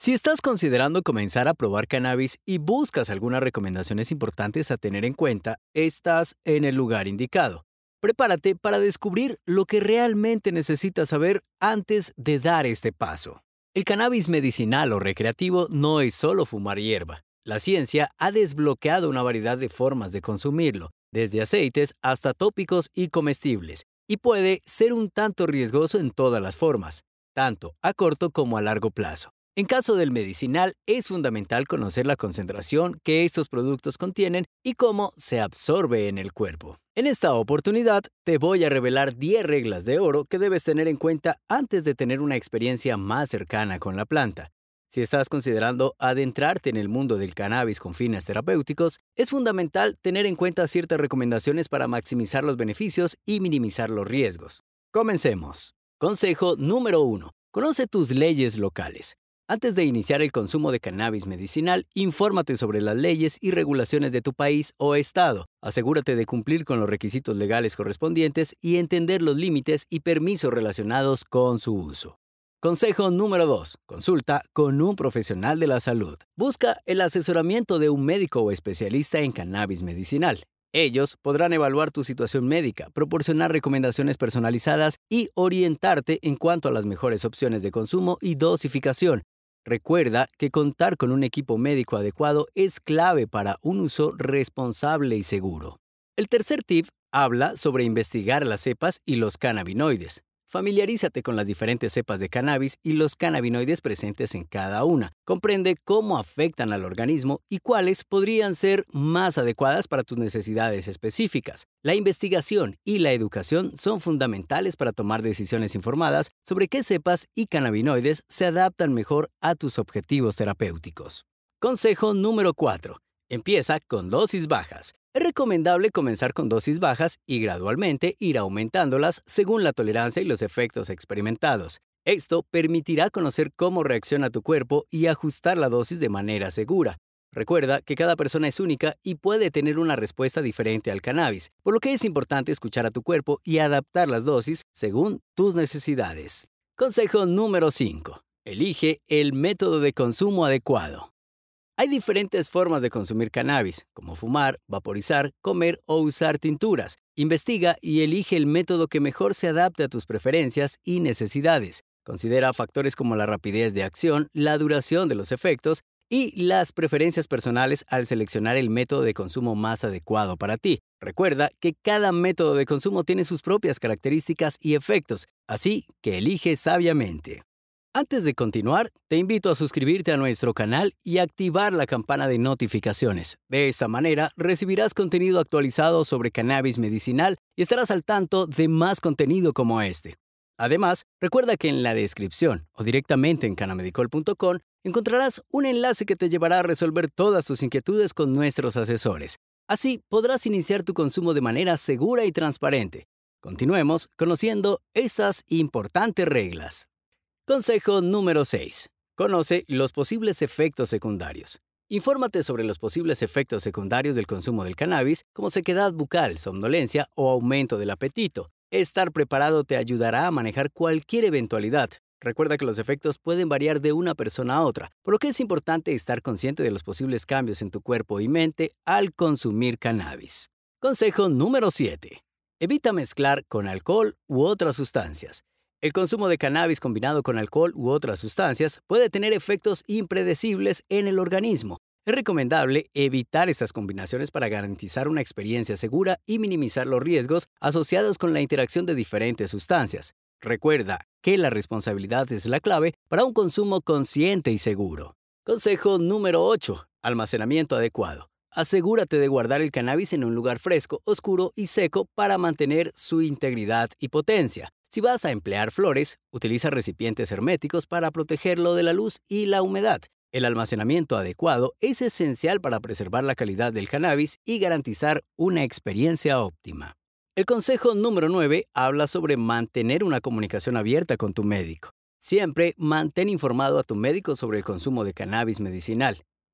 Si estás considerando comenzar a probar cannabis y buscas algunas recomendaciones importantes a tener en cuenta, estás en el lugar indicado. Prepárate para descubrir lo que realmente necesitas saber antes de dar este paso. El cannabis medicinal o recreativo no es solo fumar hierba. La ciencia ha desbloqueado una variedad de formas de consumirlo, desde aceites hasta tópicos y comestibles, y puede ser un tanto riesgoso en todas las formas, tanto a corto como a largo plazo. En caso del medicinal, es fundamental conocer la concentración que estos productos contienen y cómo se absorbe en el cuerpo. En esta oportunidad, te voy a revelar 10 reglas de oro que debes tener en cuenta antes de tener una experiencia más cercana con la planta. Si estás considerando adentrarte en el mundo del cannabis con fines terapéuticos, es fundamental tener en cuenta ciertas recomendaciones para maximizar los beneficios y minimizar los riesgos. Comencemos. Consejo número 1. Conoce tus leyes locales. Antes de iniciar el consumo de cannabis medicinal, infórmate sobre las leyes y regulaciones de tu país o estado. Asegúrate de cumplir con los requisitos legales correspondientes y entender los límites y permisos relacionados con su uso. Consejo número 2. Consulta con un profesional de la salud. Busca el asesoramiento de un médico o especialista en cannabis medicinal. Ellos podrán evaluar tu situación médica, proporcionar recomendaciones personalizadas y orientarte en cuanto a las mejores opciones de consumo y dosificación. Recuerda que contar con un equipo médico adecuado es clave para un uso responsable y seguro. El tercer tip habla sobre investigar las cepas y los cannabinoides. Familiarízate con las diferentes cepas de cannabis y los cannabinoides presentes en cada una. Comprende cómo afectan al organismo y cuáles podrían ser más adecuadas para tus necesidades específicas. La investigación y la educación son fundamentales para tomar decisiones informadas sobre qué cepas y cannabinoides se adaptan mejor a tus objetivos terapéuticos. Consejo número 4. Empieza con dosis bajas. Es recomendable comenzar con dosis bajas y gradualmente ir aumentándolas según la tolerancia y los efectos experimentados. Esto permitirá conocer cómo reacciona tu cuerpo y ajustar la dosis de manera segura. Recuerda que cada persona es única y puede tener una respuesta diferente al cannabis, por lo que es importante escuchar a tu cuerpo y adaptar las dosis según tus necesidades. Consejo número 5. Elige el método de consumo adecuado. Hay diferentes formas de consumir cannabis, como fumar, vaporizar, comer o usar tinturas. Investiga y elige el método que mejor se adapte a tus preferencias y necesidades. Considera factores como la rapidez de acción, la duración de los efectos y las preferencias personales al seleccionar el método de consumo más adecuado para ti. Recuerda que cada método de consumo tiene sus propias características y efectos, así que elige sabiamente. Antes de continuar, te invito a suscribirte a nuestro canal y activar la campana de notificaciones. De esta manera, recibirás contenido actualizado sobre cannabis medicinal y estarás al tanto de más contenido como este. Además, recuerda que en la descripción o directamente en canamedicol.com encontrarás un enlace que te llevará a resolver todas tus inquietudes con nuestros asesores. Así podrás iniciar tu consumo de manera segura y transparente. Continuemos conociendo estas importantes reglas. Consejo número 6. Conoce los posibles efectos secundarios. Infórmate sobre los posibles efectos secundarios del consumo del cannabis, como sequedad bucal, somnolencia o aumento del apetito. Estar preparado te ayudará a manejar cualquier eventualidad. Recuerda que los efectos pueden variar de una persona a otra, por lo que es importante estar consciente de los posibles cambios en tu cuerpo y mente al consumir cannabis. Consejo número 7. Evita mezclar con alcohol u otras sustancias. El consumo de cannabis combinado con alcohol u otras sustancias puede tener efectos impredecibles en el organismo. Es recomendable evitar estas combinaciones para garantizar una experiencia segura y minimizar los riesgos asociados con la interacción de diferentes sustancias. Recuerda que la responsabilidad es la clave para un consumo consciente y seguro. Consejo número 8. Almacenamiento adecuado. Asegúrate de guardar el cannabis en un lugar fresco, oscuro y seco para mantener su integridad y potencia. Si vas a emplear flores, utiliza recipientes herméticos para protegerlo de la luz y la humedad. El almacenamiento adecuado es esencial para preservar la calidad del cannabis y garantizar una experiencia óptima. El consejo número 9 habla sobre mantener una comunicación abierta con tu médico. Siempre mantén informado a tu médico sobre el consumo de cannabis medicinal.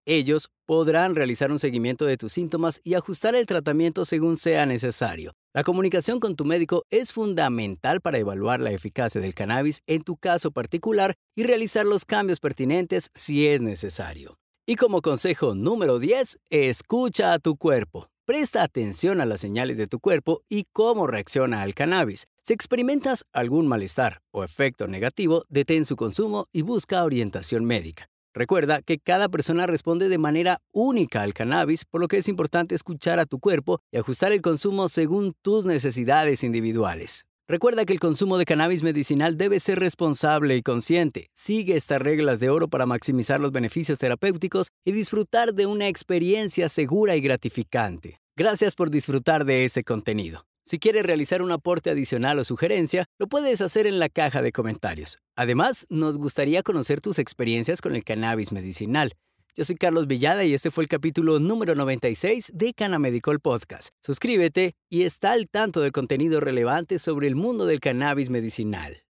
Ellos podrán realizar un seguimiento de tus síntomas y ajustar el tratamiento según sea necesario. La comunicación con tu médico es fundamental para evaluar la eficacia del cannabis en tu caso particular y realizar los cambios pertinentes si es necesario. Y como consejo número 10, escucha a tu cuerpo. Presta atención a las señales de tu cuerpo y cómo reacciona al cannabis. Si experimentas algún malestar o efecto negativo, detén su consumo y busca orientación médica. Recuerda que cada persona responde de manera única al cannabis, por lo que es importante escuchar a tu cuerpo y ajustar el consumo según tus necesidades individuales. Recuerda que el consumo de cannabis medicinal debe ser responsable y consciente. Sigue estas reglas de oro para maximizar los beneficios terapéuticos y disfrutar de una experiencia segura y gratificante. Gracias por disfrutar de este contenido. Si quieres realizar un aporte adicional o sugerencia, lo puedes hacer en la caja de comentarios. Además, nos gustaría conocer tus experiencias con el cannabis medicinal. Yo soy Carlos Villada y este fue el capítulo número 96 de Canamedical Podcast. Suscríbete y está al tanto de contenido relevante sobre el mundo del cannabis medicinal.